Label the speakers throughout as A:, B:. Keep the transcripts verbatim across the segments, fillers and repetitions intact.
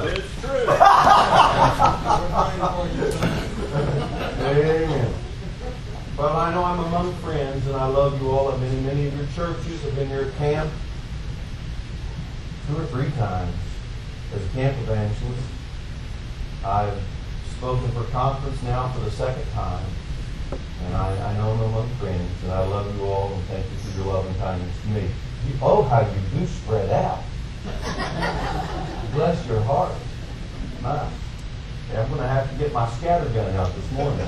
A: brother.
B: It's true.
A: Amen. Well, I know I'm among friends, and I love you all. I've been in many of your churches. I've been here at camp two or three times as a camp evangelist. I've spoken for conference now for the second time. And I, I know I'm among friends, and I love you all, and thank you for your love and kindness to me. You, oh, how you do spread out. Bless your heart. My, I'm going to have to get my scattergun out this morning.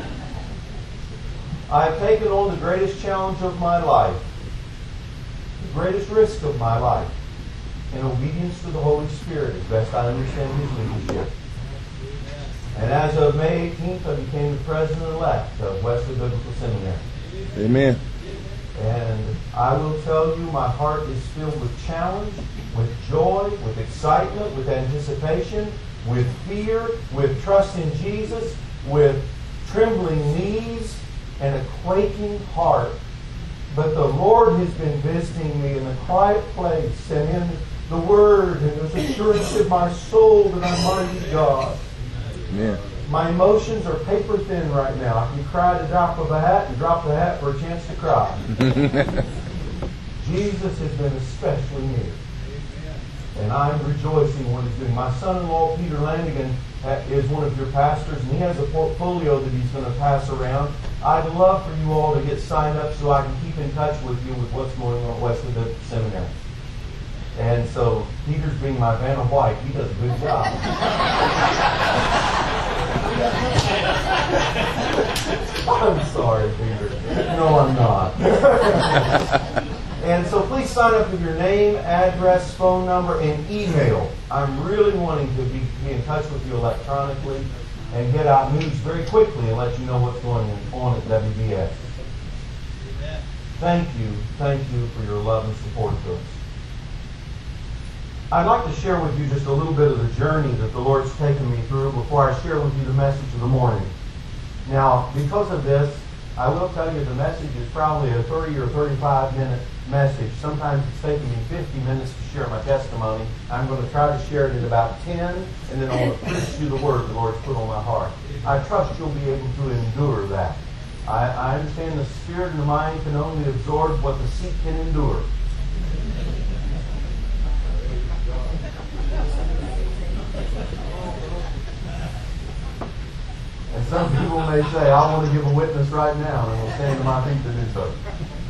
A: I have taken on the greatest challenge of my life, the greatest risk of my life, in obedience to the Holy Spirit, as best I understand His leadership. And as of May eighteenth, I became the president-elect of Wesley Biblical Seminary.
C: Amen.
A: And I will tell you, my heart is filled with challenge, with joy, with excitement, with anticipation, with fear, with trust in Jesus, with trembling knees, and a quaking heart. But the Lord has been visiting me in the quiet place and in the Word, and there's assurance in my soul that I'm mighty God.
C: Amen.
A: My emotions are paper thin right now. I can cry at the drop of a hat and drop the hat for a chance to cry. Jesus has been especially near. And I'm rejoicing what He's doing. My son-in-law, Peter Landigan, is one of your pastors, and he has a portfolio that he's going to pass around. I'd love for you all to get signed up so I can keep in touch with you with what's going on at Wesley Biblical Seminary. And so, Peter's being my Vanna White. He does a good job. I'm sorry, Peter. No, I'm not. And so please sign up with your name, address, phone number, and email. I'm really wanting to be, be in touch with you electronically and get out news very quickly and let you know what's going on at W B S. Thank you. Thank you for your love and support of us. I'd like to share with you just a little bit of the journey that the Lord's taken me through before I share with you the message of the morning. Now, because of this, I will tell you the message is probably a thirty or thirty-five minute message. Sometimes it's taken me fifty minutes to share my testimony. I'm going to try to share it in about ten, and then I want to preach you the word the Lord's put on my heart. I trust you'll be able to endure that. I, I understand the spirit and the mind can only absorb what the seat can endure. And some people may say, I want to give a witness right now, and I will stand to my feet to do so.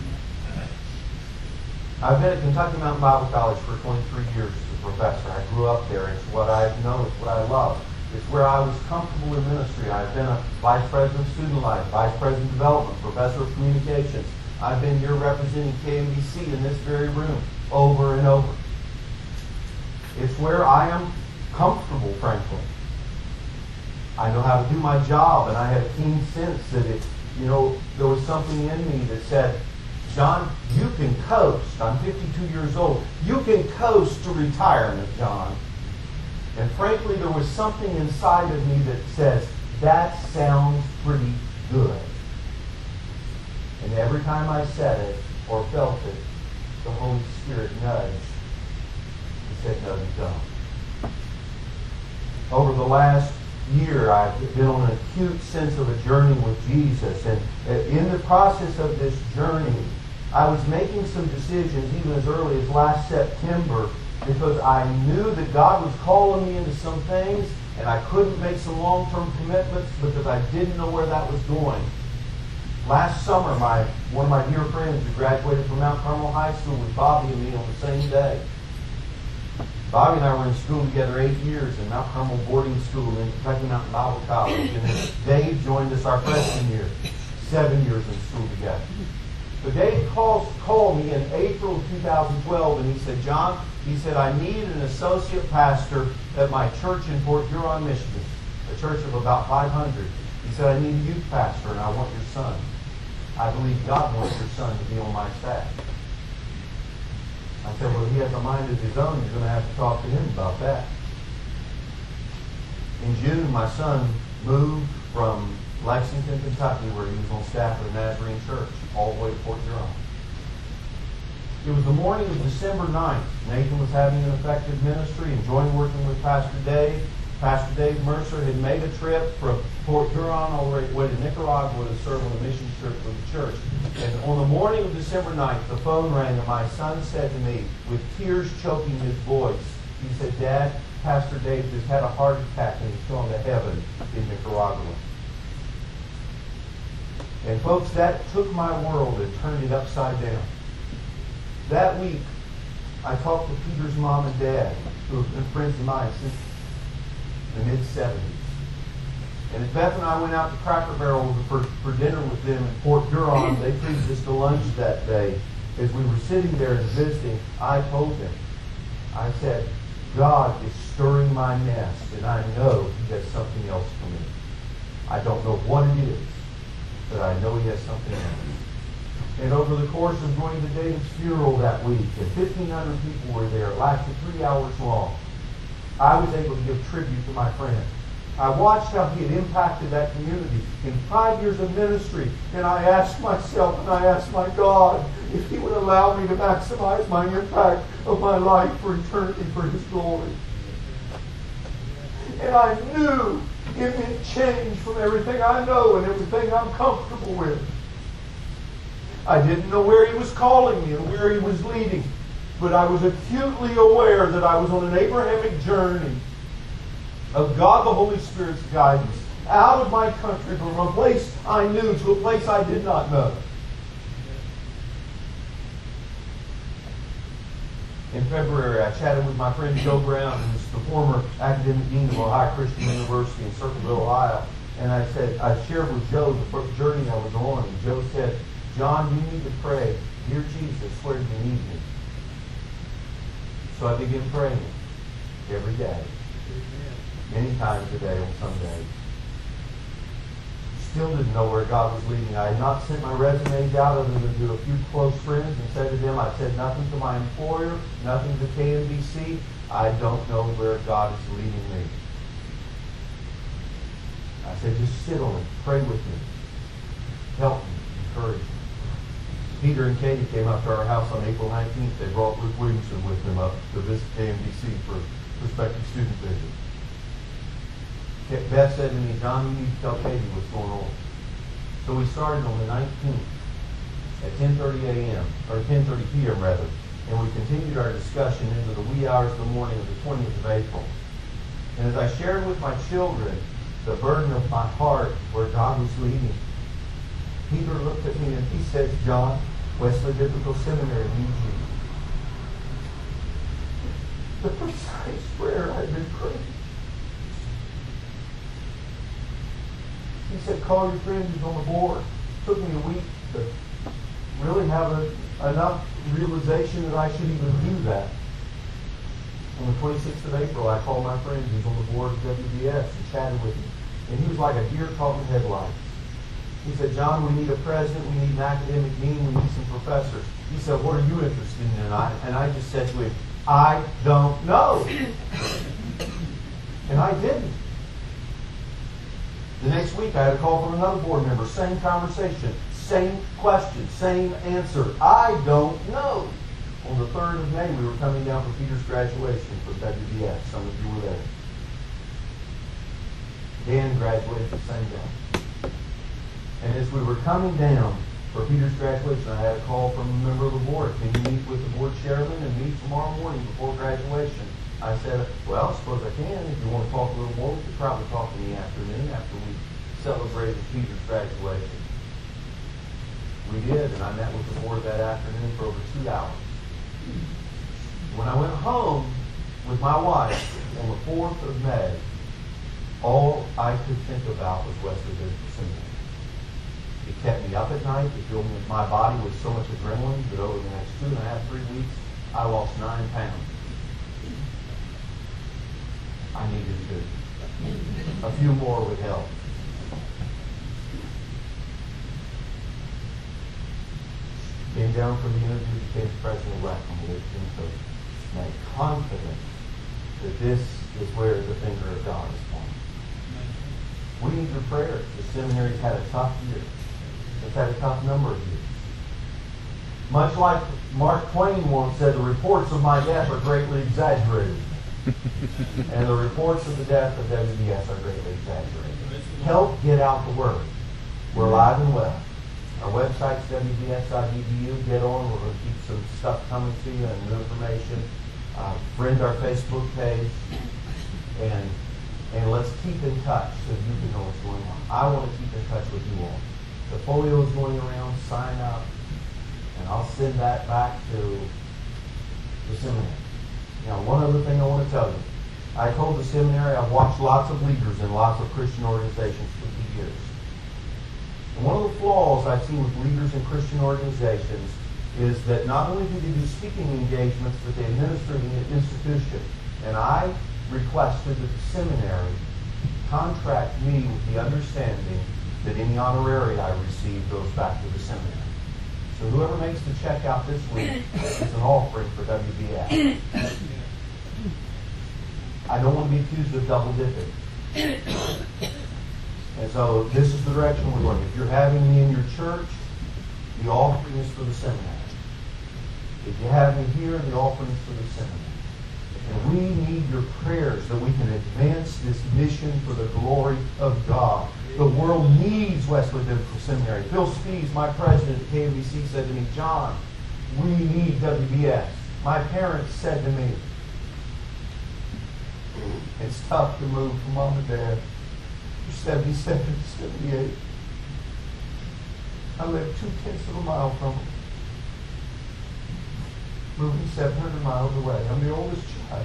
A: I've been at Kentucky Mountain Bible College for twenty-three years as a professor. I grew up there. It's what I know. It's what I love. It's where I was comfortable in ministry. I've been a vice president of student life, vice president of development, professor of communications. I've been here representing K M B C in this very room over and over. It's where I am comfortable, frankly. I know how to do my job, and I had a keen sense that it, you know, there was something in me that said, John, you can coast. I'm fifty-two years old. You can coast to retirement, John. And frankly, there was something inside of me that says, that sounds pretty good. And every time I said it or felt it, the Holy Spirit nudged and said, no, you don't. Over the last year, I've been on an acute sense of a journey with Jesus. And in the process of this journey, I was making some decisions even as early as last September because I knew that God was calling me into some things, and I couldn't make some long-term commitments because I didn't know where that was going. Last summer, my one of my dear friends who graduated from Mount Carmel High School with Bobby and me on the same day. Bobby and I were in school together eight years in Mount Carmel boarding school in Kentucky Mountain Bible College. And then Dave joined us our freshman year, seven years in school together. But Dave calls, called me in April of two thousand twelve, and he said, John, he said, I need an associate pastor at my church in Port Huron, Michigan, a church of about five hundred. He said, I need a youth pastor, and I want your son. I believe God wants your son to be on my staff. I said, well, he has a mind of his own. You're going to have to talk to him about that. In June, my son moved from Lexington, Kentucky, where he was on staff at the Nazarene Church, all the way to Port Huron. It was the morning of December ninth. Nathan was having an effective ministry, enjoying working with Pastor Dave. Pastor Dave Mercer had made a trip from Port Huron all the way to Nicaragua to serve on a mission trip for the church. And on the morning of December ninth, the phone rang, and my son said to me, with tears choking his voice, he said, "Dad, Pastor Dave just had a heart attack and he's gone to heaven in Nicaragua." And folks, that took my world and turned it upside down. That week, I talked to Peter's mom and dad, who have been friends of mine since the mid seventies. And as Beth and I went out to Cracker Barrel for, for dinner with them in Port Huron, they treated us to lunch that day. As we were sitting there and visiting, I told them, I said, "God is stirring my nest, and I know He has something else for me. I don't know what it is, but I know He has something else." And over the course of going to David's funeral that week, and fifteen hundred people were there, it lasted three hours long, I was able to give tribute to my friend. I watched how he had impacted that community in five years of ministry, and I asked myself and I asked my God if He would allow me to maximize my impact of my life for eternity for His glory. And I knew it meant change from everything I know and everything I'm comfortable with. I didn't know where He was calling me and where He was leading, but I was acutely aware that I was on an Abrahamic journey of God the Holy Spirit's guidance out of my country from a place I knew to a place I did not know. In February, I chatted with my friend Joe Brown, who's the former academic dean of Ohio Christian University in Circleville, Ohio. And I said, I shared with Joe the first journey I was on. And Joe said, "John, you need to pray. Dear Jesus, where do you need me?" So I began praying every day. Many times a day on some days. Still didn't know where God was leading. I had not sent my resumes out other than to a few close friends and said to them, I said nothing to my employer, nothing to K N B C. I don't know where God is leading me. I said, just sit on it. Pray with me. Help me. Encourage me. Peter and Katie came up to our house on April nineteenth. They brought Luke Williamson with them up to visit K N B C for prospective student visit. Beth said to me, "John, you need to tell Katie what's going on." So we started on the nineteenth at ten thirty a.m., or ten thirty p.m. rather, and we continued our discussion into the wee hours of the morning of the twentieth of April. And as I shared with my children the burden of my heart where God was leading, Peter looked at me and he said, "John, Wesley Biblical Seminary needs you." The precise prayer I'd been praying. He said, "Call your friend who's on the board." It took me a week to really have a, enough realization that I should even do that. On the twenty-sixth of April, I called my friend who's on the board of W B S and chatted with him. And he was like a deer caught in headlights. He said, "John, we need a president, we need an academic dean, we need some professors." He said, "What are you interested in?" And I, and I just said to him, "I don't know." And I didn't. The next week, I had a call from another board member. Same conversation, same question, same answer. I don't know. On the third of May, we were coming down for Peter's graduation from W B S. Some of you were there. Dan graduated the same day. And as we were coming down for Peter's graduation, I had a call from a member of the board. "Can you meet with the board chairman and meet tomorrow morning before graduation?" I said, "Well, I suppose I can. If you want to talk a little more, we could probably talk in the afternoon after we celebrated Peter's graduation." We did, and I met with the board that afternoon for over two hours. When I went home with my wife on the fourth of May, all I could think about was Wesley Biblical Seminary. It kept me up at night. It filled me, my body with so much adrenaline that over the next two and a half, three weeks, I lost nine pounds. I needed to. A few more would help. Came down from the interview, became president-elect on the eighteenth of May, confident that this is where the finger of God is pointing. We need your prayers. The seminary's had a tough year. It's had a tough number of years. Much like Mark Twain once said, the reports of my death are greatly exaggerated. And the reports of the death of W B S are greatly exaggerated. Help get out the word. We're alive and well. Our website's W B S dot E D U. Get on. We're going to keep some stuff coming to you and new information. Uh, friend our Facebook page. And and let's keep in touch so you can know what's going on. I want to keep in touch with you all. The folio is going around. Sign up. And I'll send that back to the seminary. Now, one other thing I want to tell you. I told the seminary I've watched lots of leaders in lots of Christian organizations for the years. And one of the flaws I've seen with leaders in Christian organizations is that not only do they do speaking engagements, but they administer the institution. And I requested that the seminary contract me with the understanding that any honorary I receive goes back to the seminary. So whoever makes the check out this week is an offering for W B S. I don't want to be accused of double dipping. And so this is the direction we're going. If you're having me in your church, the offering is for the seminary. If you have me here, the offering is for the seminary. And we need your prayers that we can advance this mission for the glory of God. The world needs Westwood Biblical Seminary. Phil Spees, my president at K M B C, said to me, John, we need W B S. My parents said to me, it's tough to move from mom and dad. You're seventy-seven, seventy-eight. I live two-tenths of a mile from them. Moving seven hundred miles away. I'm the oldest child.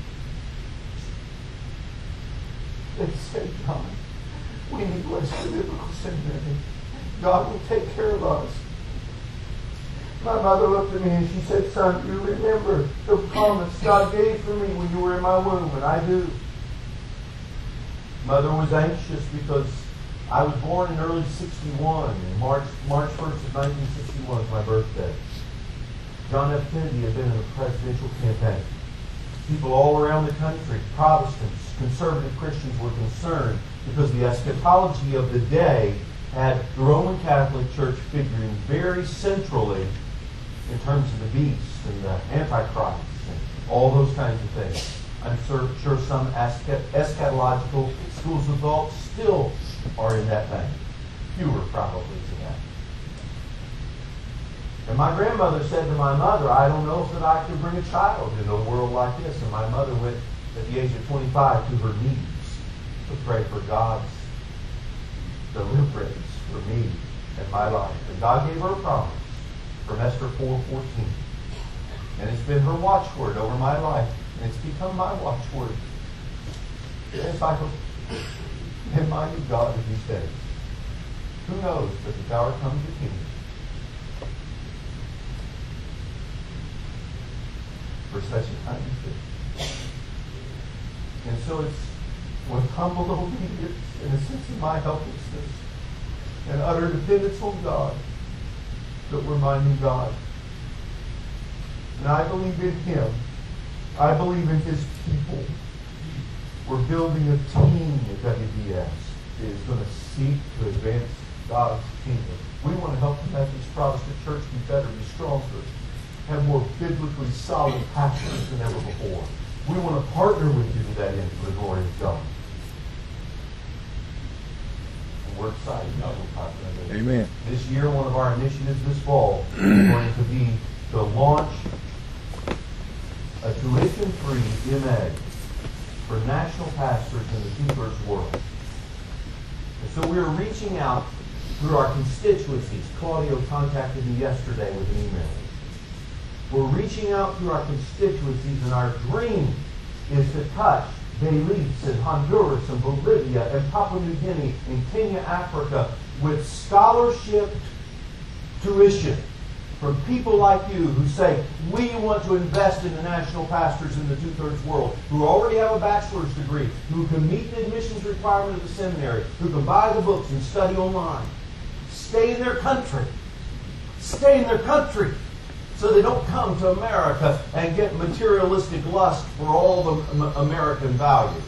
A: They said, John, we need Westwood Biblical Seminary. God will take care of us. My mother looked at me and she said, son, you remember the promise God gave for me when you were in my womb, and I do. Mother was anxious because I was born in early sixty-one, and March, March first of nineteen sixty-one was my birthday. John F. Kennedy had been in a presidential campaign. People all around the country, Protestants, conservative Christians, were concerned because the eschatology of the day had the Roman Catholic Church figuring very centrally in terms of the beast and the Antichrist and all those kinds of things. I'm sure, sure some eschatological schools of thought still are in that vein. Fewer probably today. And my grandmother said to my mother, I don't know if that I could bring a child into a world like this. And my mother went at the age of twenty-five to her knees to pray for God's deliverance for me and my life. And God gave her a promise from Esther four fourteen. And it's been her watchword over my life. And it's become my watchword. Yes, I hope in mighty God of these days. Who knows but the hour comes the kingdom. For such a time as this. And so it's with humble obedience and a sense of my helplessness and utter dependence on God that we're minding God. And I believe in Him. I believe in His people. We're building a team at W B S that is going to seek to advance God's kingdom. We want to help the Methodist Protestant Church be better, be stronger, have more biblically solid pastors than ever before. We want to partner with you to that end for the glory of God. And we're excited about what's happening.
C: Amen.
A: This year, one of our initiatives this fall is going to be to launch a tuition-free M A for national pastors in the two-thirds world. And so we're reaching out through our constituencies. Claudio contacted me yesterday with an email. We're reaching out through our constituencies, and our dream is to touch Belize and Honduras and Bolivia and Papua New Guinea and Kenya, Africa, with scholarship tuition from people like you who say, we want to invest in the national pastors in the two-thirds world, who already have a bachelor's degree, who can meet the admissions requirement of the seminary, who can buy the books and study online. Stay in their country. Stay in their country. So they don't come to America and get materialistic lust for all the American values.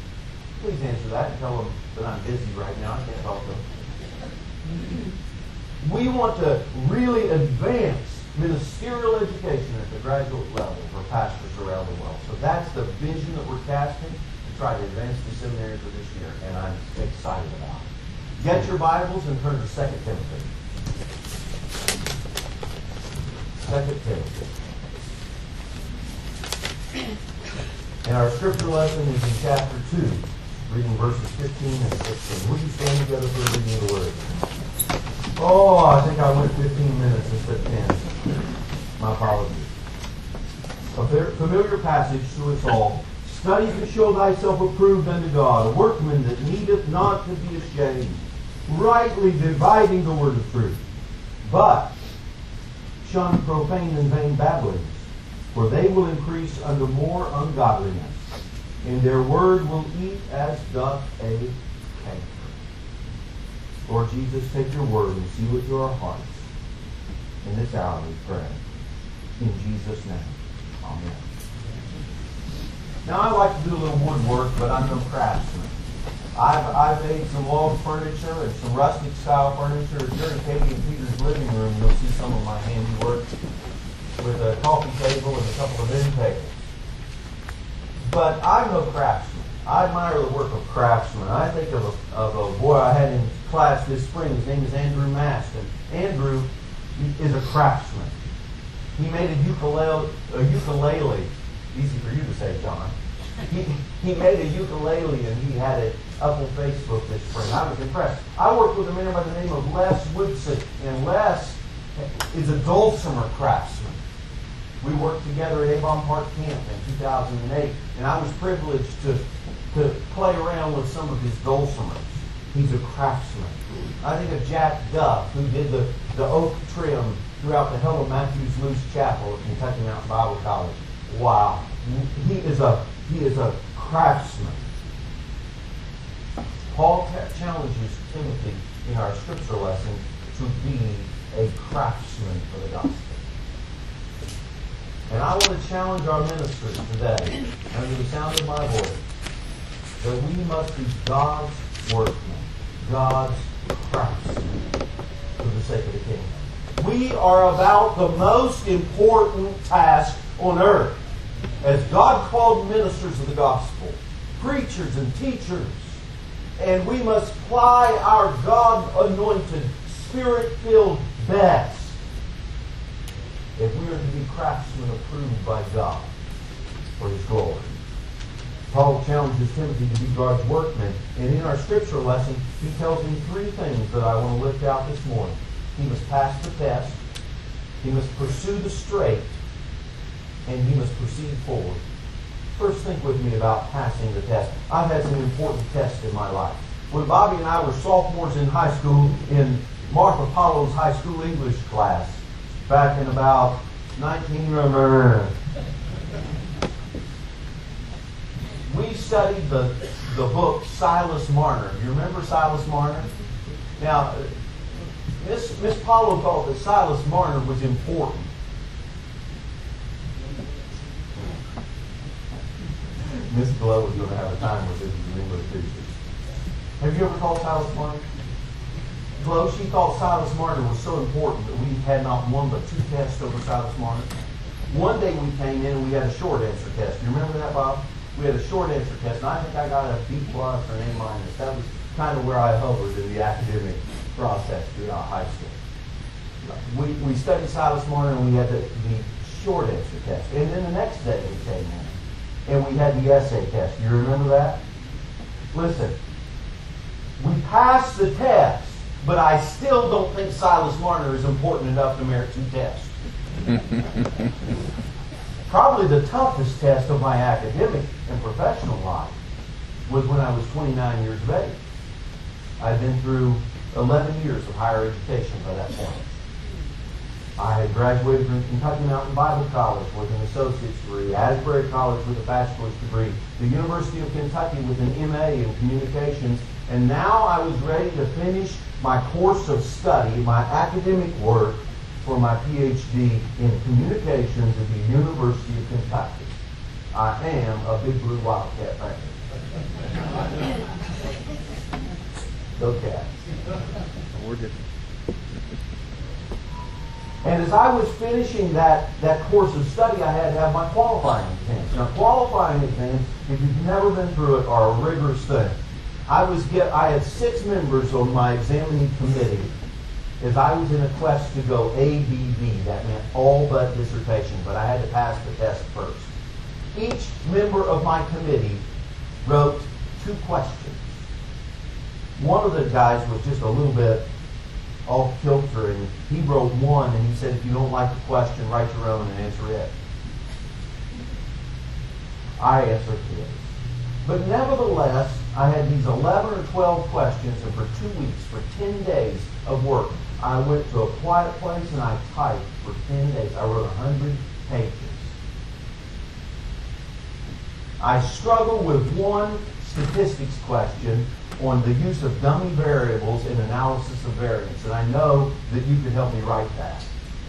A: Please answer that and tell them that I'm busy right now. I can't help them. We want to really advance ministerial education at the graduate level for pastors around the world. So that's the vision that we're casting to try to advance the seminary for this year, and I'm excited about it. Get your Bibles and turn to Second Timothy. Second Timothy. And our scripture lesson is in chapter two, reading verses fifteen and sixteen. Will you stand together for the reading of the Word? Oh, I think I went fifteen minutes instead of ten. My apologies. A familiar passage to us all. Study to show thyself approved unto God, a workman that needeth not to be ashamed, rightly dividing the word of truth. But shun profane and vain babblings, for they will increase unto more ungodliness, and their word will eat as doth a canker. Lord Jesus, take your word and seal it to our hearts. In this hour we pray. In Jesus' name. Amen. Now I like to do a little woodwork, but I'm no craftsman. I've, I've made some log furniture and some rustic style furniture. If you're in Katie and Peter's living room, you'll see some of my handiwork with a coffee table and a couple of end tables. But I'm no craftsman. I admire the work of craftsmen. I think of a, of a boy I had in class this spring. His name is Andrew Maston. Andrew is a craftsman. He made a ukulele, a ukulele. Easy for you to say, John. He, he made a ukulele and he had it up on Facebook this spring. I was impressed. I worked with a man by the name of Les Woodson, and Les is a dulcimer craftsman. We worked together at Avon Park Camp in two thousand eight, and I was privileged to, to play around with some of his dulcimers. He's a craftsman. I think of Jack Duff, who did the, the oak trim throughout the Helen Matthews Luce Chapel at Kentucky Mountain Bible College. Wow. He is a he is a craftsman. Paul challenges Timothy in our scripture lesson to be a craftsman for the gospel. And I want to challenge our ministers today, under the sound of my voice, that we must be God's workmen, God's craftsmen, for the sake of the kingdom. We are about the most important task on earth. As God called ministers of the gospel, preachers and teachers, and we must ply our God-anointed, Spirit-filled best if we are to be craftsmen approved by God for His glory. Paul challenges Timothy to be God's workman, and in our scripture lesson, he tells him three things that I want to lift out this morning. He must pass the test, he must pursue the straight, and he must proceed forward. First, think with me about passing the test. I've had some important tests in my life. When Bobby and I were sophomores in high school, in Martha Paulo's high school English class, back in about nineteen... We studied the, the book Silas Marner. You remember Silas Marner? Now, Miss Miss Paulo thought that Silas Marner was important. Miss Glow was going to have a time with this as an English teacher. Have you ever called Silas Marner? Glow, she thought Silas Marner was so important that we had not one but two tests over Silas Marner. One day we came in and we had a short answer test. You remember that, Bob? We had a short answer test, and I think I got a B plus or an A minus. That was kind of where I hovered in the academic process throughout high school. We, we studied Silas Marner, and we had the, the short answer test. And then the next day we came in, and we had the essay test. You remember that? Listen, we passed the test, but I still don't think Silas Marner is important enough to merit two tests. Probably the toughest test of my academic and professional life was when I was twenty-nine years of age. I'd been through eleven years of higher education by that point. I had graduated from Kentucky Mountain Bible College with an associate's degree, Asbury College with a bachelor's degree, the University of Kentucky with an M A in communications, and now I was ready to finish my course of study, my academic work, for my P H D in communications at the University of Kentucky. I am a Big Blue Wildcat fan. Go Cats.
C: We're different.
A: as I was finishing that, that course of study, I had to have my qualifying exams. Now, qualifying exams, if you've never been through it, are a rigorous thing. I was get, I had six members on my examining committee as I was in a quest to go A B B. That meant all but dissertation, but I had to pass the test first. Each member of my committee wrote two questions. One of the guys was just a little bit off kilter, and he wrote one, and he said, if you don't like the question, write your own and answer it. I answered his. But nevertheless, I had these eleven or twelve questions, and for two weeks, for ten days of work, I went to a quiet place and I typed for ten days. I wrote one hundred pages. I struggled with one statistics question on the use of dummy variables in analysis of variance, and I know that you could help me write that.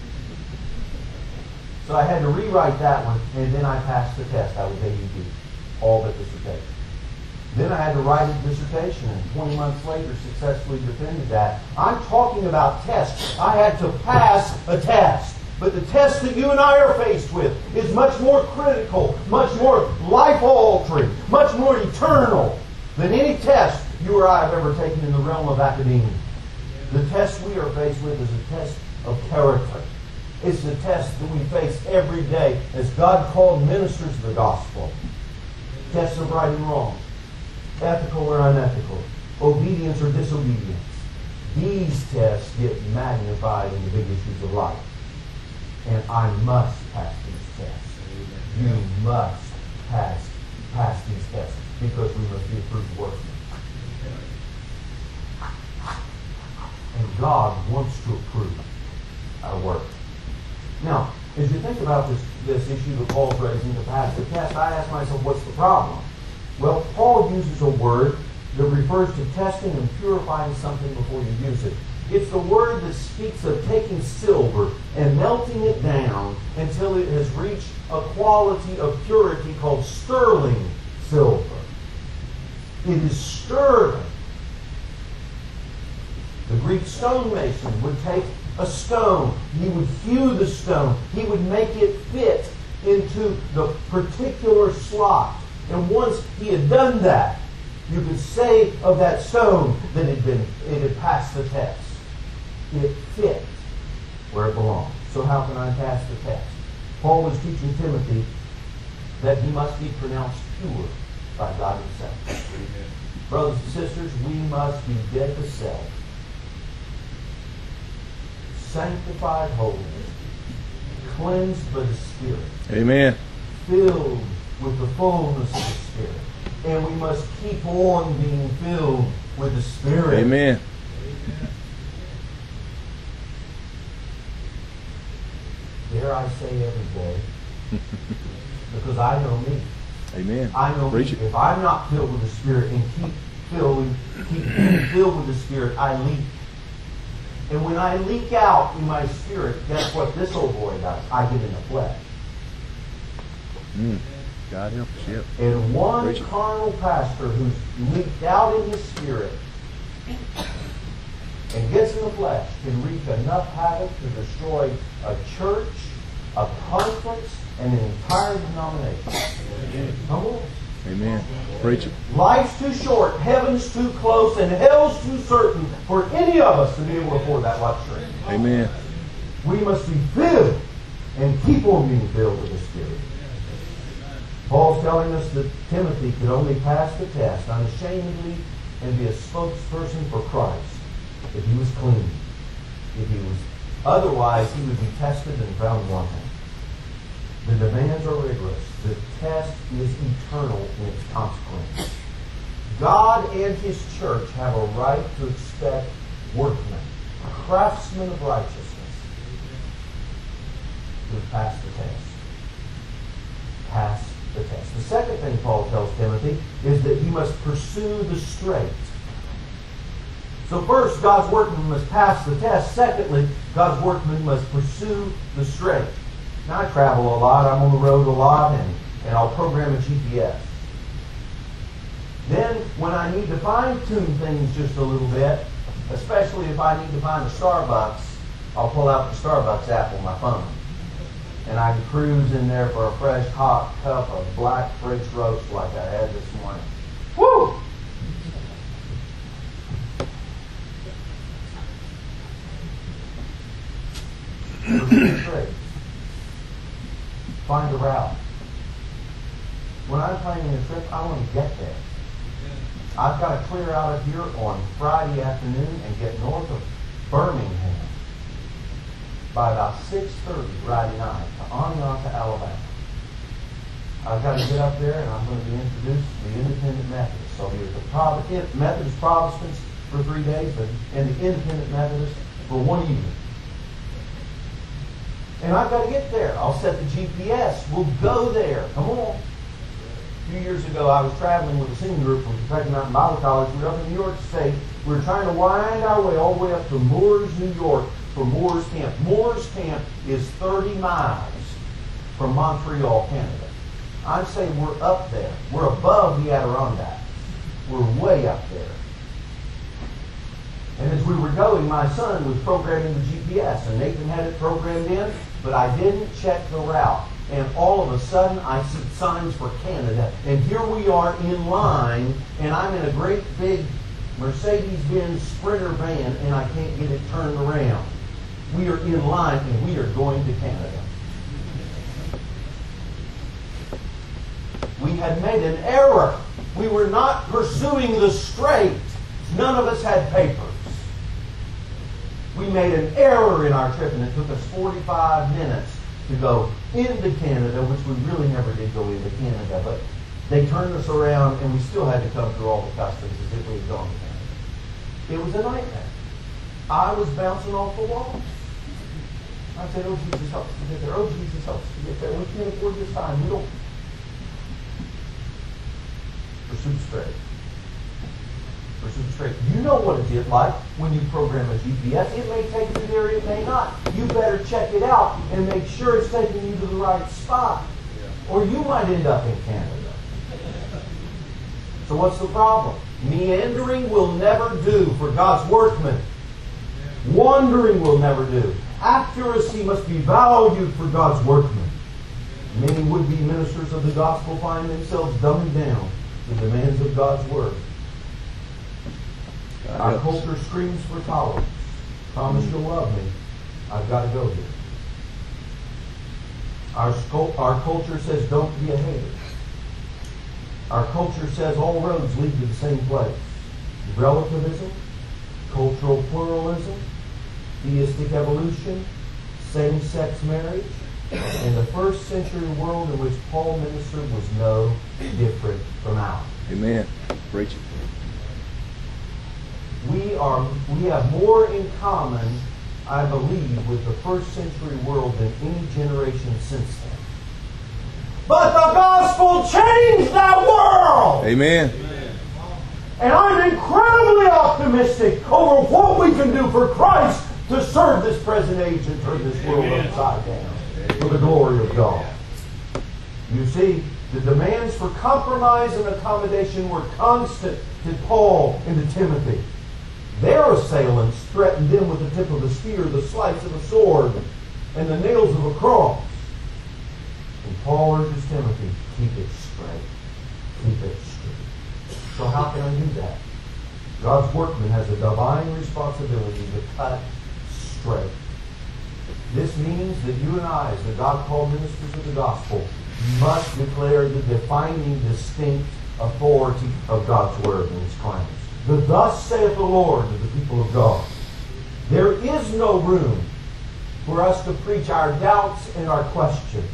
A: So I had to rewrite that one, and then I passed the test. I was A U D, all but dissertation. Then I had to write a dissertation, and twenty months later successfully defended that. I'm talking about tests. I had to pass a test. But the test that you and I are faced with is much more critical, much more life-altering, much more eternal than any test you or I have ever taken in the realm of academia. The test we are faced with is a test of character. It's the test that we face every day as God called ministers of the gospel. Tests of right and wrong, ethical or unethical, obedience or disobedience. These tests get magnified in the big issues of life. And I must pass these tests. You must pass, pass these tests because we must be approved workmen. And God wants to approve our work. Now, as you think about this, this issue that Paul's raising to pass the test, I ask myself, what's the problem? Well, Paul uses a word that refers to testing and purifying something before you use it. It's the word that speaks of taking silver and melting it down until it has reached a quality of purity called sterling silver. It is sterling. The Greek stonemason would take a stone. He would hew the stone. He would make it fit into the particular slot. And once he had done that, you could say of that stone that it had been, it had passed the test. It fit where it belongs. So how can I pass the test? Paul was teaching Timothy that he must be pronounced pure by God himself. Amen. Brothers and sisters, we must be dead to self, sanctified holy, cleansed by the Spirit.
C: Amen.
A: Filled with the fullness of the Spirit. And we must keep on being filled with the Spirit.
C: Amen.
A: Dare I say every day, because I know me.
C: Amen.
A: I know me. If I'm not filled with the Spirit and keep filling, keep being filled with the Spirit, I leak. And when I leak out in my spirit, guess what this old boy does? I get in the flesh.
C: Mm. God help us, yep.
A: And one
C: Preach
A: carnal pastor who's leaked out in his spirit and gets in the flesh can wreak enough havoc to destroy a church, a conference, and an entire denomination. Come on.
C: Amen. Preach it.
A: Life's too short, heaven's too close, and hell's too certain for any of us to be able to afford that luxury.
C: Amen.
A: We must be filled and keep on being filled with the Spirit. Paul's telling us that Timothy could only pass the test unashamedly and be a spokesperson for Christ if he was clean. If he was otherwise, he would be tested and found wanting. The demands are rigorous. The test is eternal in its consequence. God and His church have a right to expect workmen, craftsmen of righteousness, who pass the test. Pass the test. The second thing Paul tells Timothy is that he must pursue the straight. So first, God's workman must pass the test. Secondly, God's workman must pursue the straight. Now, I travel a lot. I'm on the road a lot, and, and I'll program a G P S. Then, when I need to fine-tune things just a little bit, especially if I need to find a Starbucks I'll pull out the Starbucks app on my phone. And I can cruise in there for a fresh, hot cup of black French roast like I had this morning. Woo! Find a route. When I'm planning a trip, I want to get there. I've got to clear out of here on Friday afternoon and get north of Birmingham by about six thirty Friday night to Oneonta, Alabama. I've got to get up there and I'm going to be introduced to the Independent Methodists. So I'll be with the Protestant, Methodist Protestants for three days but and the Independent Methodists for one evening. And I've got to get there. I'll set the G P S. We'll go there. Come on. A few years ago, I was traveling with a singing group from Kentucky Mountain Bible College. We were up in New York State. We were trying to wind our way all the way up to Moores, New York for Moores Camp. Moores Camp is thirty miles from Montreal, Canada. I'd say we're up there. We're above the Adirondacks. We're way up there. And as we were going, my son was programming the G P S, and Nathan had it programmed in, but I didn't check the route. And all of a sudden, I see signs for Canada. And here we are in line, and I'm in a great big Mercedes-Benz Sprinter van, and I can't get it turned around. We are in line, and we are going to Canada. We had made an error. We were not pursuing the straight. None of us had papers. We made an error in our trip, and it took us forty-five minutes to go into Canada, which we really never did go into Canada, but they turned us around, and we still had to come through all the customs as if we had gone to Canada. It was a nightmare. I was bouncing off the walls. I said, oh, Jesus, help us to get there. Oh, Jesus, help us to get there. We can't afford this time. We don't pursue straight. Pursue straight. You know what it is like when you program a G P S. It may take you there, it may not. You better check it out and make sure it's taking you to the right spot. Or you might end up in Canada. So what's the problem? Meandering will never do for God's workmen. Wandering will never do. Accuracy must be valued for God's workmen. Many would-be ministers of the gospel find themselves dumbing down the demands of God's word. Our culture screams for tolerance. Promise you'll love me. I've got to go here. Our, our culture says don't be a hater. Our culture says all roads lead to the same place. Relativism, cultural pluralism, theistic evolution, same-sex marriage, and the first century world in which Paul ministered was no different from ours.
C: Amen. Preach it.
A: We are we have more in common, I believe, with the first century world than any generation since then. But the gospel changed that world!
C: Amen.
A: And I'm incredibly optimistic over what we can do for Christ to serve this present age and turn this world upside down for the glory of God. You see, the demands for compromise and accommodation were constant to Paul and to Timothy. Their assailants threatened them with the tip of a spear, the slice of a sword, and the nails of a cross. And Paul urges Timothy, keep it straight. Keep it straight. So how can I do that? God's workman has a divine responsibility to cut straight. This means that you and I, as the God-called ministers of the gospel, must declare the defining, distinct authority of God's word and His claims. The thus saith the Lord to the people of God. There is no room for us to preach our doubts and our questions.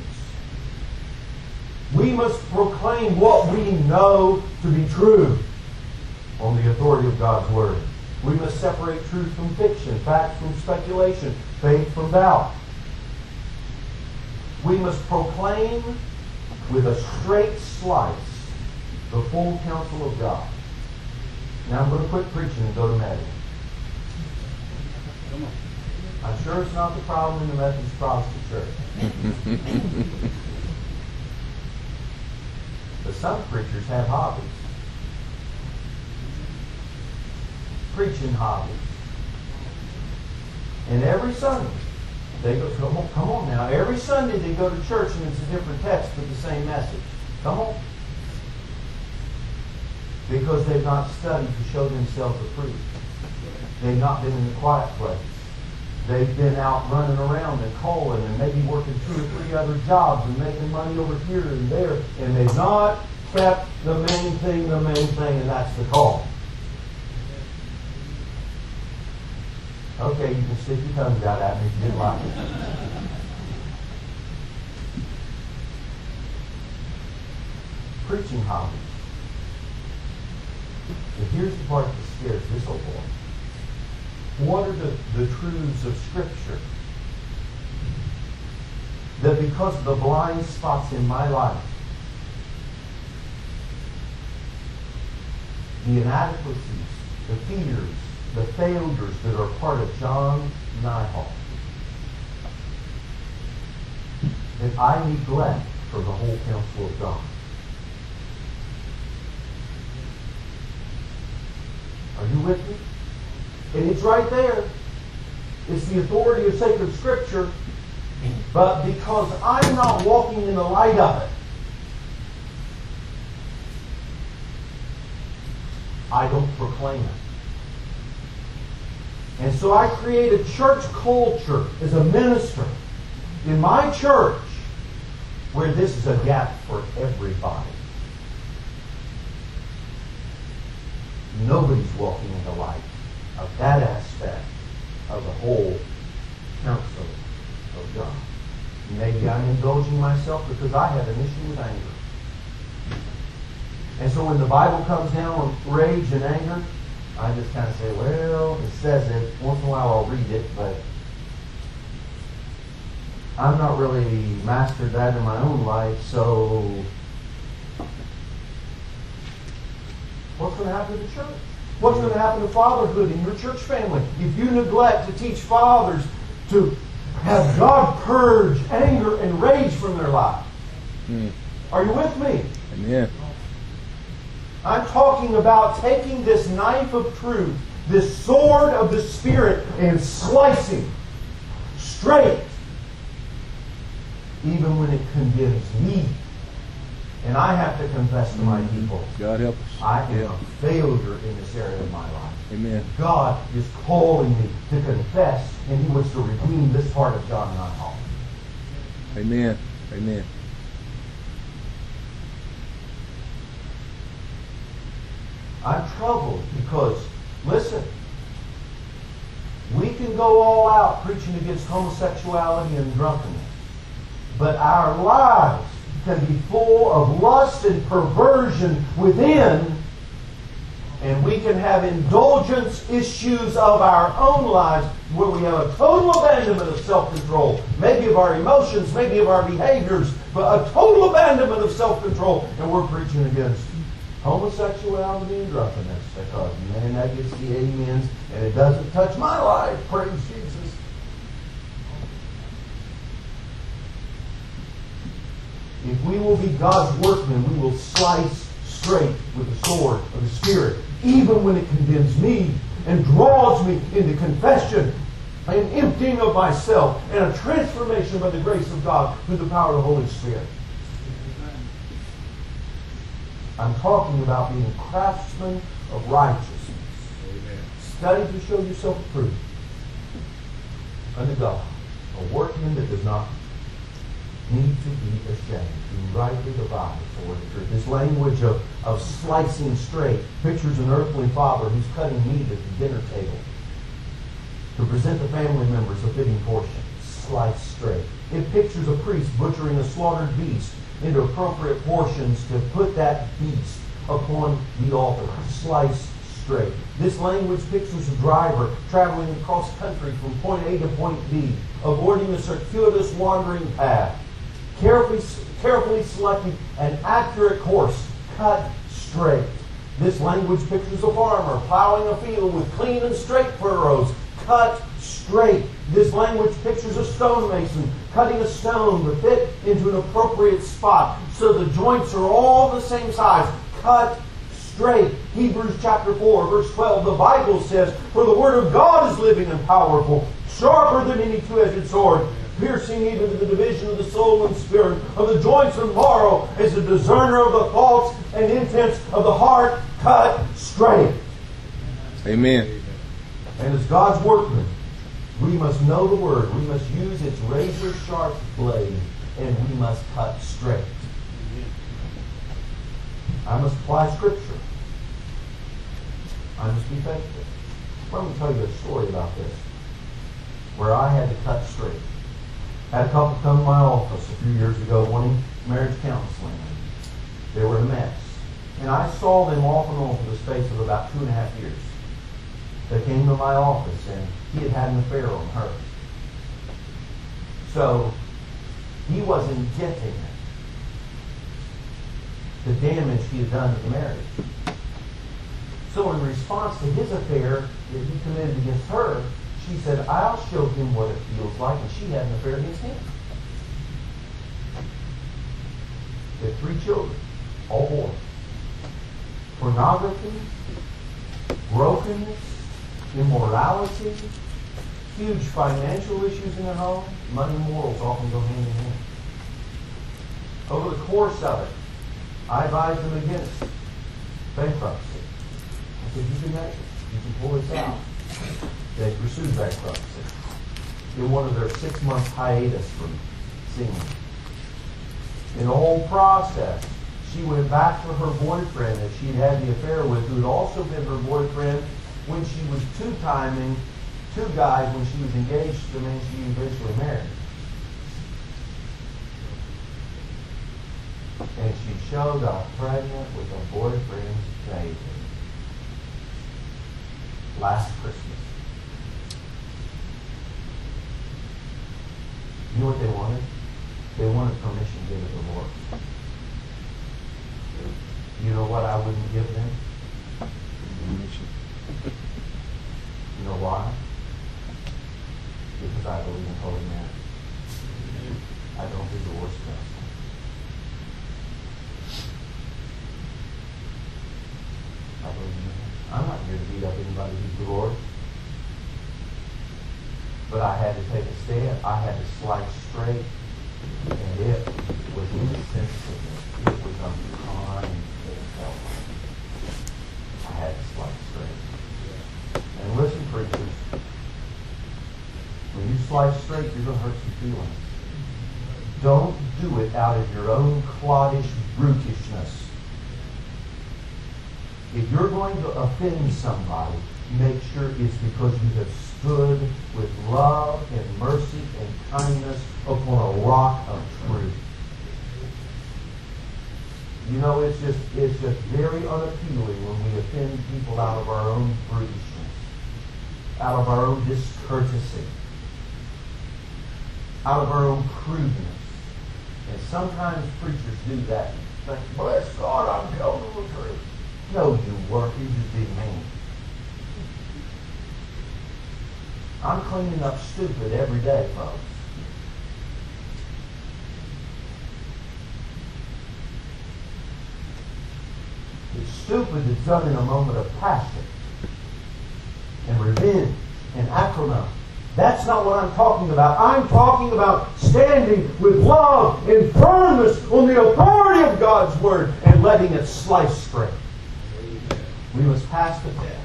A: We must proclaim what we know to be true on the authority of God's word. We must separate truth from fiction, fact from speculation, faith from doubt. We must proclaim with a straight slice the full counsel of God. Now I'm going to quit preaching and go to Maddie. I'm sure it's not the problem in the Methodist Protestant Church. But some preachers have hobbies. Preaching hobbies. And every Sunday, they go, come on, come on now. Every Sunday they go to church and it's a different text with the same message. Come on. Because they've not studied to show themselves approved. They've not been in the quiet place. They've been out running around and calling and maybe working two or three other jobs and making money over here and there. And they've not kept the main thing, the main thing, and that's the call. Okay, you can stick your tongues out at me if you didn't like it. Preaching hobbies. But here's the part that scares this old boy. What are the, the truths of Scripture? That because of the blind spots in my life, the inadequacies, the fears, the failures that are part of John Nyhall, that I neglect for the whole counsel of God. Are you with me? And it's right there. It's the authority of sacred Scripture. But because I'm not walking in the light of it, I don't proclaim it. And so I create a church culture as a minister in my church where this is a gap for everybody. Nobody's walking in the light of that aspect of the whole counsel of God. Maybe I'm indulging myself because I have an issue with anger. And so when the Bible comes down on rage and anger, I just kind of say, well, it says it. Once in a while I'll read it, but I've not really mastered that in my own life, so what's going to happen to the church? What's going to happen to fatherhood in your church family if you neglect to teach fathers to have God purge anger and rage from their life? Mm. Are you with me?
C: Amen.
A: I'm talking about taking this knife of truth, this sword of the Spirit, and slicing straight, even when it condemns me. And I have to confess to my people,
C: God help us.
A: I am
C: yeah.
A: a failure in this area of my life.
C: Amen.
A: God is calling me to confess, and He wants to redeem this part of John Nyhall.
C: Amen. Amen.
A: I'm troubled because, listen, we can go all out preaching against homosexuality and drunkenness, but our lives can be full of lust and perversion within, and we can have indulgence issues of our own lives where we have a total abandonment of self-control, maybe of our emotions, maybe of our behaviors, but a total abandonment of self-control, and we're preaching against homosexuality and drunkenness because, man, that gets the amens, and it doesn't touch my life. Praise Jesus. If we will be God's workmen, we will slice straight with the sword of the Spirit, even when it condemns me and draws me into confession, an emptying of myself, and a transformation by the grace of God through the power of the Holy Spirit. I'm talking about being craftsmen of righteousness. Amen. Study to show yourself approved unto God, a workman that does not need to be ashamed, to rightly divide the word of truth. This language of, of slicing straight pictures an earthly father who's cutting meat at the dinner table to present the family members a fitting portion. Slice straight. It pictures a priest butchering a slaughtered beast into appropriate portions to put that beast upon the altar. Slice straight. This language pictures a driver traveling across country from point A to point B, avoiding a circuitous wandering path, carefully, carefully selecting an accurate course, cut straight. This language pictures a farmer plowing a field with clean and straight furrows, cut straight. This language pictures a stonemason cutting a stone to fit into an appropriate spot so the joints are all the same size, cut straight. Hebrews chapter four, verse twelve, the Bible says, "For the word of God is living and powerful, sharper than any two-edged sword, piercing even to the division of the soul and spirit, of the joints and marrow, as a discerner of the thoughts and intents of the heart, cut straight.
C: Amen.
A: And as God's workmen, we must know the Word. We must use its razor-sharp blade, and we must cut straight. I must apply Scripture. I must be faithful. Let me tell you a story about this, where I had to cut straight. I had a couple come to my office a few years ago wanting marriage counseling. They were a mess. And I saw them off and on for the space of about two and a half years. They came to my office, and he had had an affair on her. So he wasn't getting it, the damage he had done to the marriage. So in response to his affair that he committed against her, she said, I'll show him what it feels like, and she had an affair against him. They had three children, all boys. Pornography, brokenness, immorality, huge financial issues in the home. Money and morals often go hand in hand. Over the course of it, I advised them against bankruptcy. I said, you can make it. You can pull this out. They pursued bankruptcy. In one of their six-month hiatus from singing. In the whole process, she went back to her boyfriend that she had had the affair with, who had also been her boyfriend when she was two-timing two guys when she was engaged to the man she eventually married. And she showed up pregnant with a boyfriend's baby last Christmas. You know what they wanted? They wanted permission to get a divorce. You know what I wouldn't give them? You know why? Because I believe in holy marriage. I don't do divorce counseling. I believe in marriage. I'm not here to beat up anybody who's divorced. But I had to take a stand. I had to slice straight. And it was insensitive. It was unkind and helpless. I had to slice straight. And listen, preachers, when you slice straight, you're going to hurt some feelings. Don't do it out of your own cloddish brutishness. If you're going to offend somebody, make sure it's because you have stood with love and mercy and kindness upon a rock of truth. You know, it's just it's just very unappealing when we offend people out of our own brutishness, out of our own discourtesy, out of our own crudeness. And sometimes preachers do that. Like, bless God, I'm telling the truth. No, you weren't. You just being mean. I'm cleaning up stupid every day, folks. It's stupid that's done in a moment of passion and revenge and acrimony. That's not what I'm talking about. I'm talking about standing with love and firmness on the authority of God's Word and letting it slice straight. We must pass the test.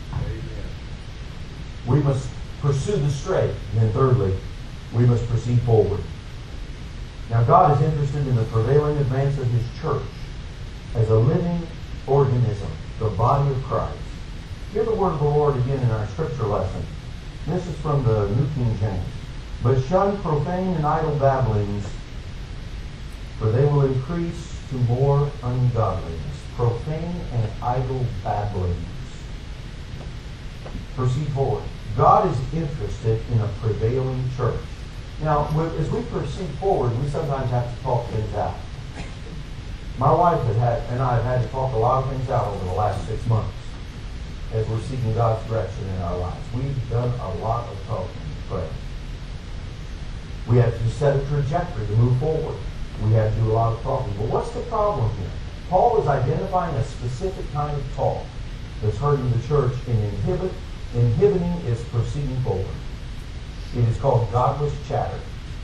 A: We must pursue the straight. And then thirdly, we must proceed forward. Now God is interested in the prevailing advance of His church as a living organism, the body of Christ. Hear the word of the Lord again in our scripture lesson. This is from the New King James. But shun profane and idle babblings, for they will increase to more ungodliness. Profane and idle babblings. Proceed forward. God is interested in a prevailing church. Now, as we proceed forward, we sometimes have to talk things out. My wife had had, and I have had to talk a lot of things out over the last six months as we're seeking God's direction in our lives. We've done a lot of talking and praying. We have to set a trajectory to move forward. We have to do a lot of talking. But what's the problem here? Paul is identifying a specific kind of talk that's hurting the church and inhibit, inhibiting its proceeding forward. It is called godless chatter.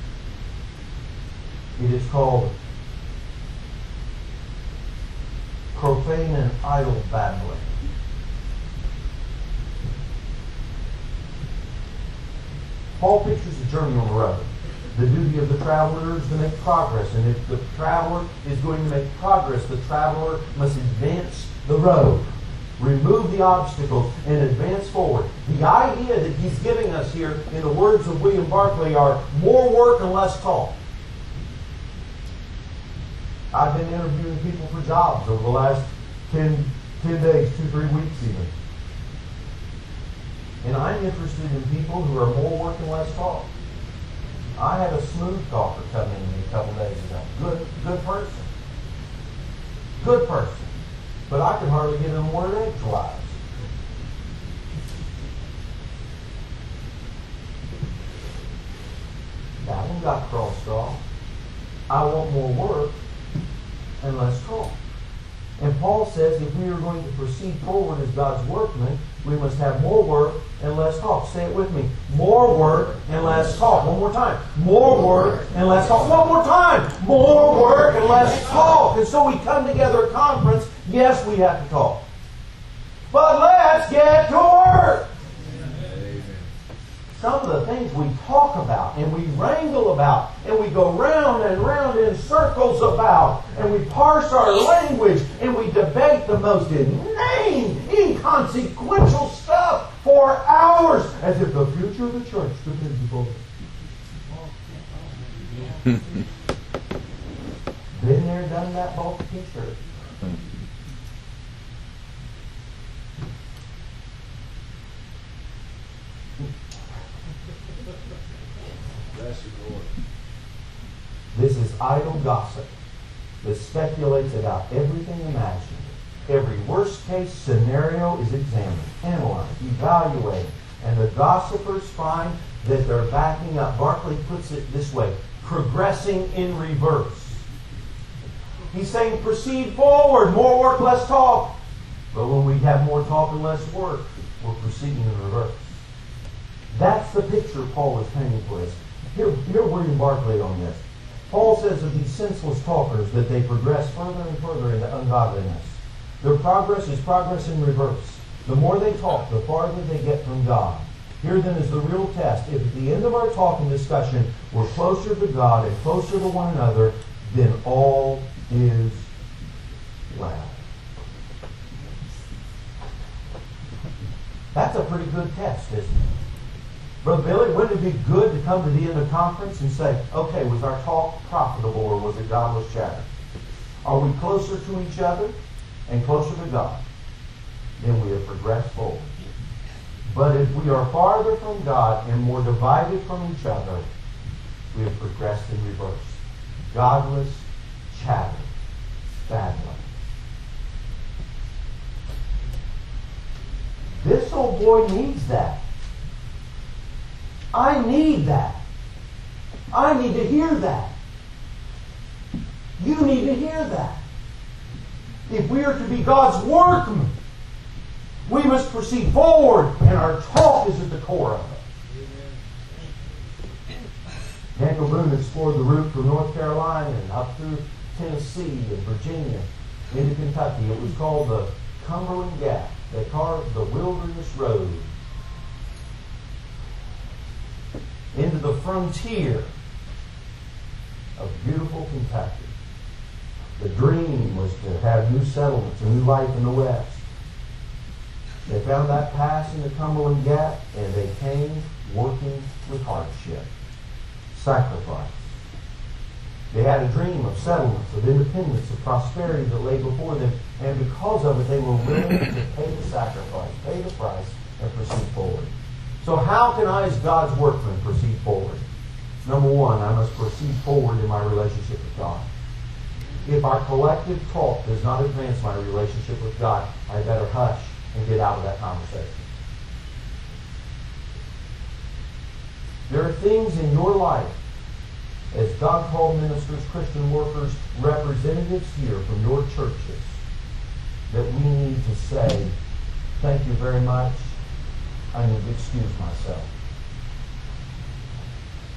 A: It is called profane and idle babbling. Paul pictures a journey on the road. The duty of the traveler is to make progress. And if the traveler is going to make progress, the traveler must advance the road. Remove the obstacles and advance forward. The idea that he's giving us here, in the words of William Barclay, are more work and less talk. I've been interviewing people for jobs over the last ten, ten days, two, three weeks even. And I'm interested in people who are more work and less talk. I had a smooth talker come in to me a couple days ago. Good, good person. Good person. But I could hardly get him a word edgewise. That one got crossed off. I want more work and less talk. And Paul says if we are going to proceed forward as God's workmen, we must have more work and less talk. Say it with me. More work and less talk. One more time. More work and less talk. One more time. More work and less talk. And so we come together at conference. Yes, we have to talk. But let's get to work. Some of the things we talk about and we wrangle about and we go round and round in circles about and we parse our language and we debate the most inane, inconsequential stuff for hours as if the future of the church depends upon it. Been there, done that, bought the t-shirt. This is idle gossip that speculates about everything imaginable. Every worst case scenario is examined, analyzed, evaluated, and the gossipers find that they're backing up. Barclay puts it this way, progressing in reverse. He's saying proceed forward, more work, less talk. But when we have more talk and less work, we're proceeding in reverse. That's the picture Paul is painting for us. Hear, hear William Barclay on this. Paul says of these senseless talkers that they progress further and further into ungodliness. Their progress is progress in reverse. The more they talk, the farther they get from God. Here then is the real test. If at the end of our talk and discussion we're closer to God and closer to one another, then all is well. That's a pretty good test, isn't it? Brother Billy, wouldn't it be good to come to the end of the conference and say, okay, was our talk profitable or was it godless chatter? Are we closer to each other and closer to God? Then we have progressed forward. But if we are farther from God and more divided from each other, we have progressed in reverse. Godless chatter. Babbling. This old boy needs that. I need that. I need to hear that. You need to hear that. If we are to be God's workmen, we must proceed forward, and our talk is at the core of it. Daniel Boone explored the route from North Carolina and up through Tennessee and Virginia into Kentucky. It was called the Cumberland Gap. They carved the Wilderness Road into the frontier of beautiful Kentucky. The dream was to have new settlements, a new life in the West. They found that pass in the Cumberland Gap, and they came working with hardship, sacrifice. They had a dream of settlements, of independence, of prosperity that lay before them, and because of it, they were willing to pay the sacrifice, pay the price, and proceed forward. So how can I, as God's workman, proceed forward? Number one, I must proceed forward in my relationship with God. If our collective talk does not advance my relationship with God, I better hush and get out of that conversation. There are things in your life, as God-called ministers, Christian workers, representatives here from your churches, that we need to say, thank you very much. I need to excuse myself.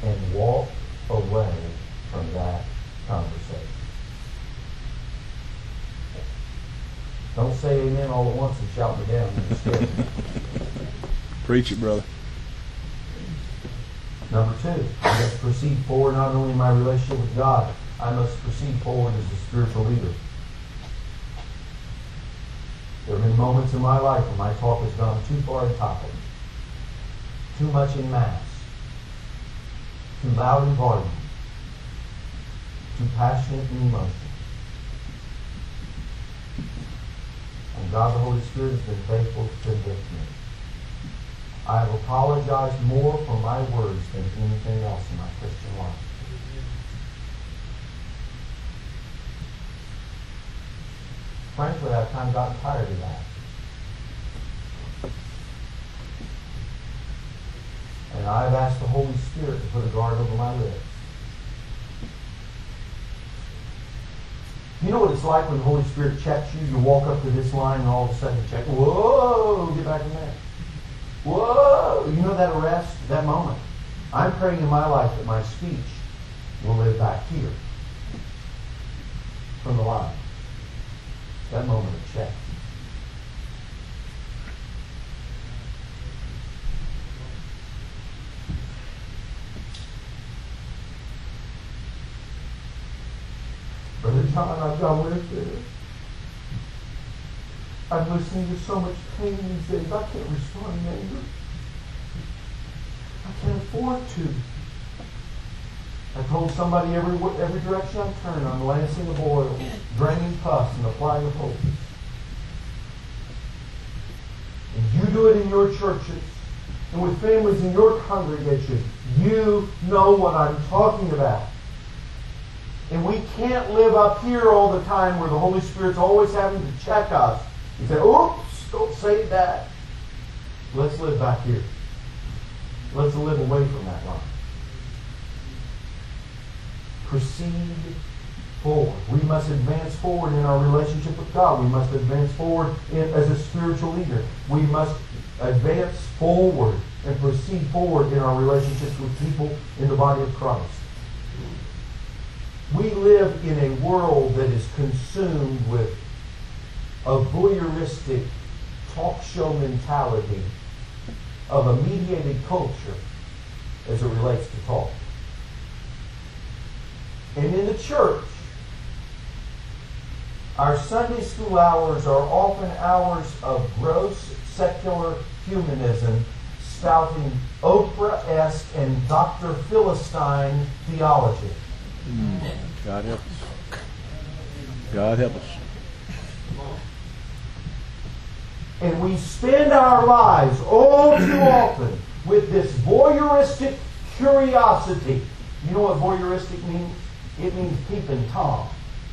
A: and walk away from that conversation. Don't say amen all at once and shout me down. You're scared.
C: Preach it, brother.
A: Number two, I must proceed forward not only in my relationship with God, I must proceed forward as a spiritual leader. There have been moments in my life when my talk has gone too far in topic, too much in mass, too loud in volume, too passionate in emotion. And God the Holy Spirit has been faithful to convict me. I have apologized more for my words than anything else in my Christian life. Frankly, I've kind of gotten tired of that. And I've asked the Holy Spirit to put a guard over my lips. You know what it's like when the Holy Spirit checks you? You walk up to this line and all of a sudden you check. Whoa, get back in there. Whoa! You know that arrest, that moment? I'm praying in my life that my speech will live back here from the line. That moment of check. Brother John, I've got with it. I'm listening to so much pain these days. I can't respond in anger. I can't afford to. I told somebody every every direction I turn, I'm lancing the boils, draining pus, and applying the poultice. And you do it in your churches and with families in your congregation. You know what I'm talking about. And we can't live up here all the time where the Holy Spirit's always having to check us. He said, oops, don't say that. Let's live back here. Let's live away from that line. Proceed forward. We must advance forward in our relationship with God. We must advance forward in, as a spiritual leader. We must advance forward and proceed forward in our relationships with people in the body of Christ. We live in a world that is consumed with a voyeuristic talk show mentality of a mediated culture as it relates to talk. And in the church, our Sunday school hours are often hours of gross secular humanism, spouting Oprah-esque and Doctor Philistine theology.
C: Mm. God help us. God help us.
A: And we spend our lives all too often with this voyeuristic curiosity. You know what voyeuristic means? It means peeping Tom.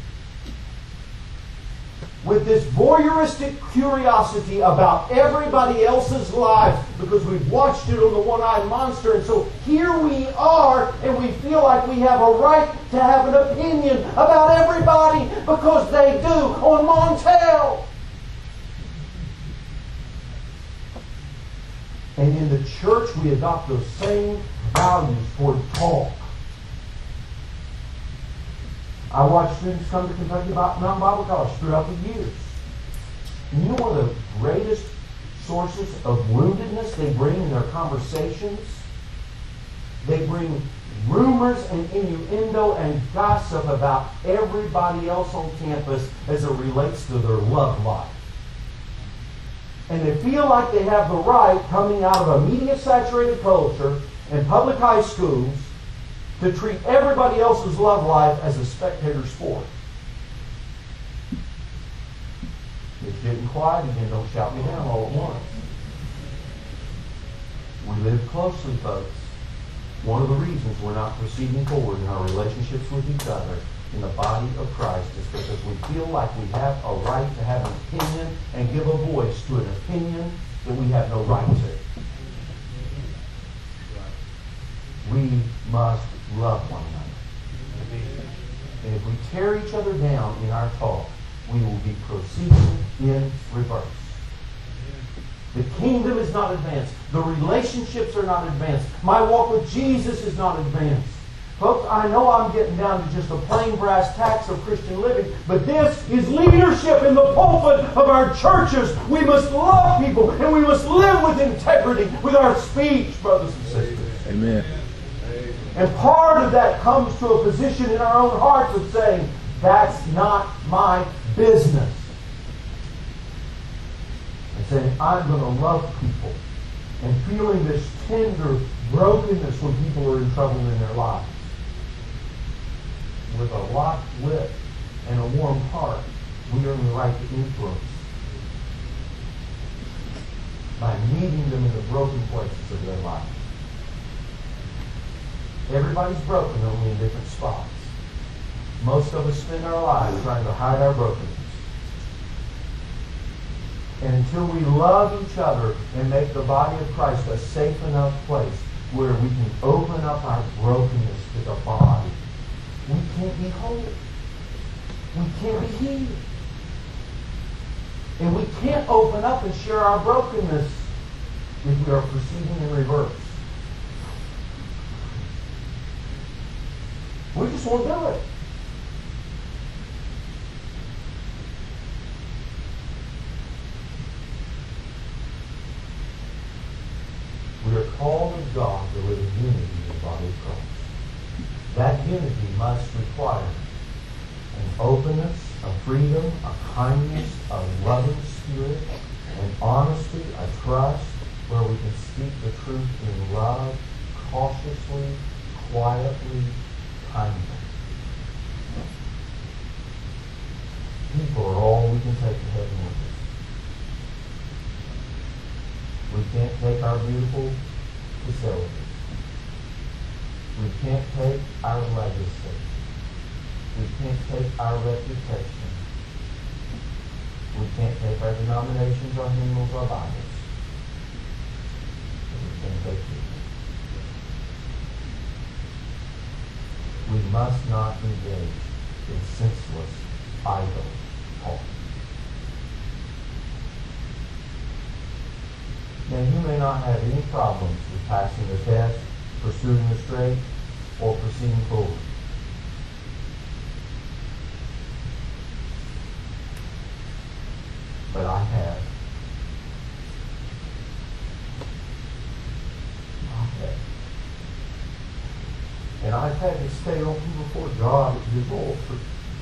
A: With this voyeuristic curiosity about everybody else's life because we've watched it on the one-eyed monster. And so here we are and we feel like we have a right to have an opinion about everybody because they do on Montel. And in the church, we adopt those same values toward talk. I watch students come to Kentucky Mountain Bible College throughout the years. And you know one of the greatest sources of woundedness they bring in their conversations? They bring rumors and innuendo and gossip about everybody else on campus as it relates to their love life. And they feel like they have the right, coming out of a media-saturated culture and public high schools, to treat everybody else's love life as a spectator sport. It's getting quiet again. Don't shout me down all at once. We live closely, folks. One of the reasons we're not proceeding forward in our relationships with each other in the body of Christ is because we feel like we have a right to have an opinion and give a voice to an opinion that we have no right to. We must love one another. And if we tear each other down in our talk, we will be proceeding in reverse. The kingdom is not advanced. The relationships are not advanced. My walk with Jesus is not advanced. Folks, I know I'm getting down to just a plain brass tacks of Christian living, but this is leadership in the pulpit of our churches. We must love people, and we must live with integrity with our speech, brothers and sisters.
C: Amen.
A: And part of that comes to a position in our own hearts of saying, that's not my business. And saying, I'm going to love people. And feeling this tender brokenness when people are in trouble in their lives. With a locked lip and a warm heart, we earn the right to influence. By meeting them in the broken places of their life. Everybody's broken, only in different spots. Most of us spend our lives trying to hide our brokenness. And until we love each other and make the body of Christ a safe enough place where we can open up our brokenness to the body, we can't be whole. We can't be healed. And we can't open up and share our brokenness if we are proceeding in reverse. We just won't do it. We are called of God to live in unity in the body of Christ. That unity must require an openness, a freedom, a kindness, a loving spirit, an honesty, a trust, where we can speak the truth in love, cautiously, quietly, kindly. People are all we can take to heaven with us. We can't take our beautiful facilities. We can't take our legacy. We can't take our reputation. We can't take our denominations, our hymnals, our Bibles. But we can take people. We must not engage in senseless, idle talk. Now, you may not have any problems with passing the test, pursuing the straight, or proceeding forward. But I have. I have. And I've had to stay open before God at His altar.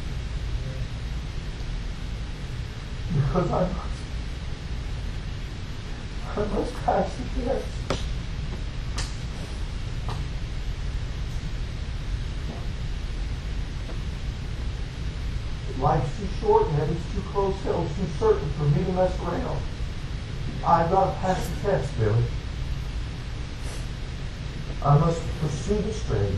A: Because I must, I must pass the test. Life's too short and heaven's too close, hell's too certain for me to mess around. I've got to pass the test, Billy. I must pursue the straight.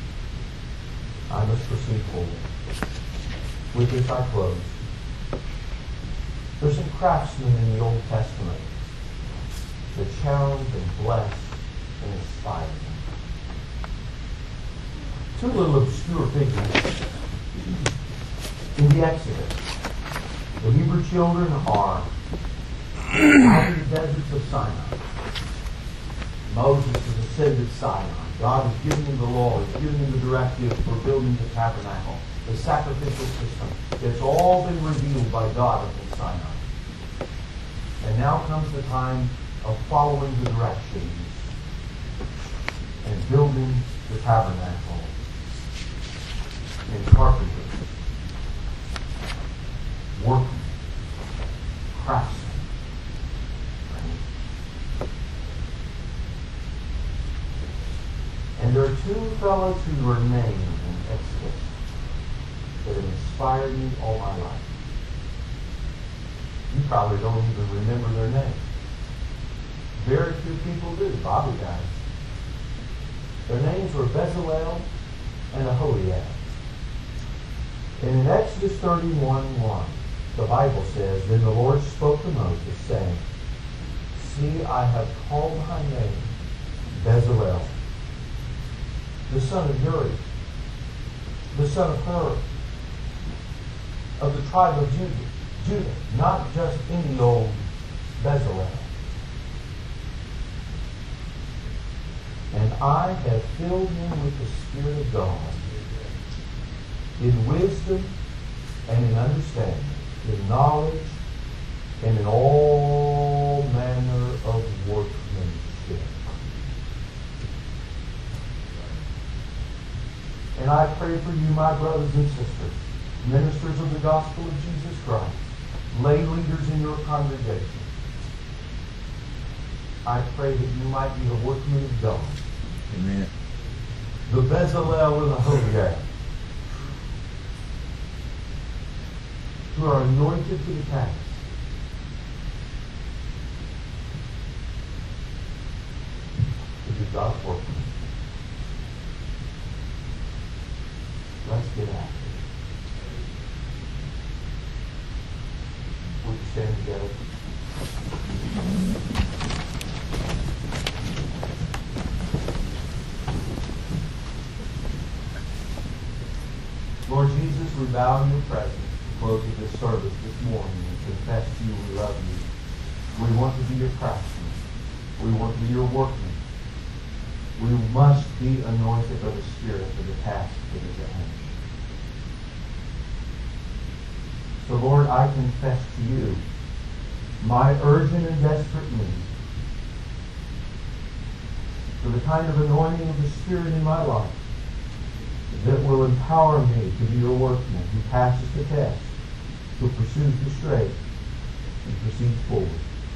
A: I must proceed forward. With this I close. There's some craftsmen in the Old Testament that challenged and blessed and inspired them. Two little obscure figures in the Exodus. The Hebrew children are out in the deserts of Sinai. Moses has ascended Sinai. God has given him the law. He's given him the directive for building the tabernacle, the sacrificial system. It's all been revealed by God in Sinai. And now comes the time of following the directions and building the tabernacle and carpentry. Workmen, craftsmen. And there are two fellows who were named in Exodus that have inspired me all my life. You probably don't even remember their names. Very few people do. Bobby does. Their names were Bezalel and Aholiab. And in Exodus thirty-one one, the Bible says, Then the Lord spoke to Moses, saying, See, I have called by name Bezalel, the son of Uri, the son of Hur, of the tribe of Judah, Judah, not just any old Bezalel, I have filled him with the Spirit of God, in wisdom and in understanding, in knowledge and in all manner of workmanship. And I pray for you, my brothers and sisters, ministers of the gospel of Jesus Christ, lay leaders in your congregation. I pray that you might be a workman of God.
C: Amen.
A: The Bezalel and the Hodiah, who are anointed for the task. To do God's work. Let's get after it. Would you stand together? Lord Jesus, we bow in your presence to close of this service this morning and confess to you we love you. We want to be your craftsmen. We want to be your workmen. We must be anointed by the Spirit for the task that is at hand. So Lord, I confess to you my urgent and desperate need for the kind of anointing of the Spirit in my life that will empower me to be your workman who passes the test, who pursues the straight, and proceeds forward.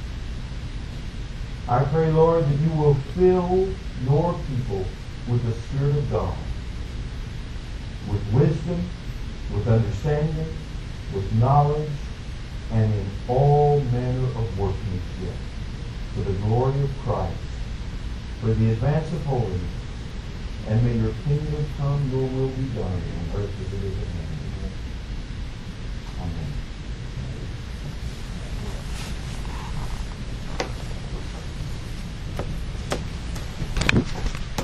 A: I pray, Lord, that you will fill your people with the Spirit of God, with wisdom, with understanding, with knowledge, and in all manner of workmanship, for the glory of Christ, for the advance of holiness, and may your kingdom come, your will be done on earth as it is in heaven.